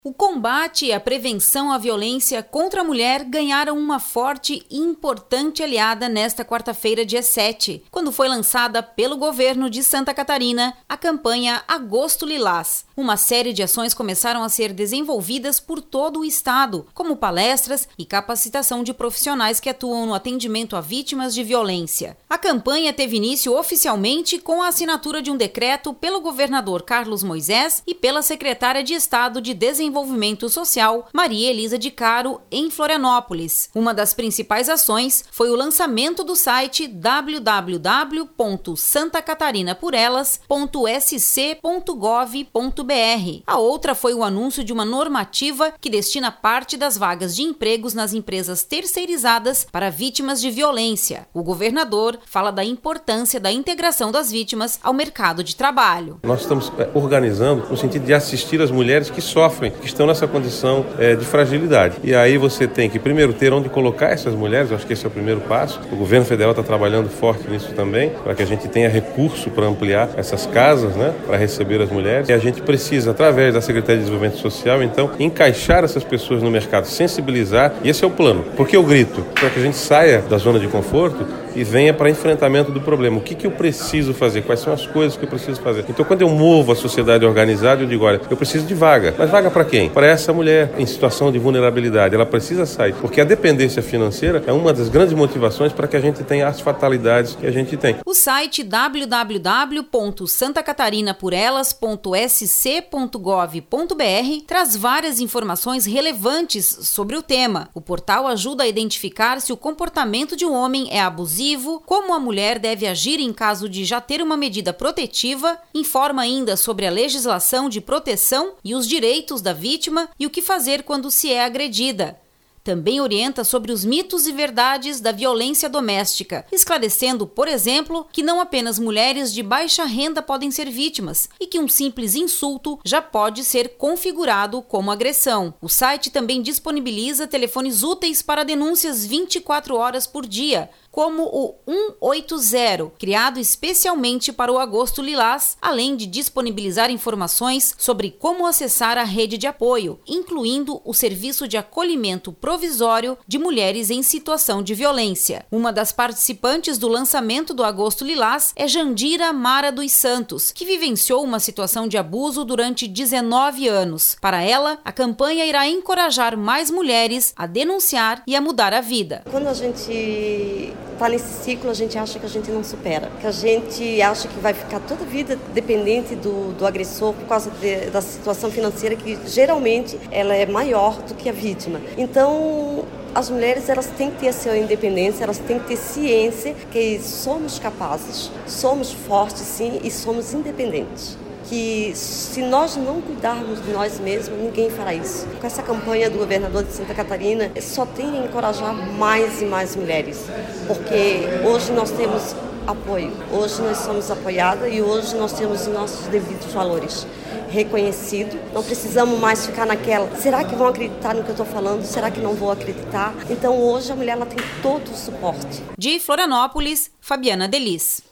O combate e a prevenção à violência contra a mulher ganharam uma forte e importante aliada nesta quarta-feira, dia 7, quando foi lançada pelo governo de Santa Catarina a campanha Agosto Lilás. Uma série de ações começaram a ser desenvolvidas por todo o estado, como palestras e capacitação de profissionais que atuam no atendimento a vítimas de violência. A campanha teve início oficialmente com a assinatura de um decreto pelo governador Carlos Moisés e pela secretária de Estado de Desenvolvimento Social, Maria Elisa de Caro, em Florianópolis. Uma das principais ações foi o lançamento do site www.santacatarinaporelas.sc.gov.br. A outra foi o anúncio de uma normativa que destina parte das vagas de empregos nas empresas terceirizadas para vítimas de violência. O governador fala da importância da integração das vítimas ao mercado de trabalho. Nós estamos organizando no sentido de assistir as mulheres que sofrem, que estão nessa condição de fragilidade. E aí você tem que primeiro ter onde colocar essas mulheres, eu acho que esse é o primeiro passo. O governo federal está trabalhando forte nisso também, para que a gente tenha recurso para ampliar essas casas, para receber as mulheres. E a gente precisa, através da Secretaria de Desenvolvimento Social, então, encaixar essas pessoas no mercado, sensibilizar, e esse é o plano. Porque eu grito? Para que a gente saia da zona de conforto e venha para enfrentamento do problema. O que eu preciso fazer? Quais são as coisas que eu preciso fazer? Então, quando eu movo a sociedade organizada, eu digo, olha, eu preciso de vaga. Mas vaga para quem? Para essa mulher em situação de vulnerabilidade. Ela precisa sair, porque a dependência financeira é uma das grandes motivações para que a gente tenha as fatalidades que a gente tem. O site www.santacatarinaporelas.sc.gov.br traz várias informações relevantes sobre o tema. O portal ajuda a identificar se o comportamento de um homem é abusivo, como a mulher deve agir em caso de já ter uma medida protetiva, informa ainda sobre a legislação de proteção e os direitos da vítima e o que fazer quando se é agredida. Também orienta sobre os mitos e verdades da violência doméstica, esclarecendo, por exemplo, que não apenas mulheres de baixa renda podem ser vítimas e que um simples insulto já pode ser configurado como agressão. O site também disponibiliza telefones úteis para denúncias 24 horas por dia, como o 180, criado especialmente para o Agosto Lilás, além de disponibilizar informações sobre como acessar a rede de apoio, incluindo o serviço de acolhimento provisório de mulheres em situação de violência. Uma das participantes do lançamento do Agosto Lilás é Jandira Mara dos Santos, que vivenciou uma situação de abuso durante 19 anos. Para ela, a campanha irá encorajar mais mulheres a denunciar e a mudar a vida. Quando a gente está nesse ciclo, a gente acha que a gente não supera, que a gente acha que vai ficar toda a vida dependente do agressor por causa da situação financeira, que geralmente ela é maior do que a vítima. Então, as mulheres, elas têm que ter a sua independência, elas têm que ter ciência que somos capazes, somos fortes sim e somos independentes. Que se nós não cuidarmos de nós mesmos, ninguém fará isso. Com essa campanha do governador de Santa Catarina, só tem a encorajar mais e mais mulheres, porque hoje nós temos apoio, hoje nós somos apoiadas e hoje nós temos os nossos devidos valores reconhecido. Não precisamos mais ficar naquela, será que vão acreditar no que eu estou falando? Será que não vou acreditar? Então hoje a mulher ela tem todo o suporte. De Florianópolis, Fabiana Delis.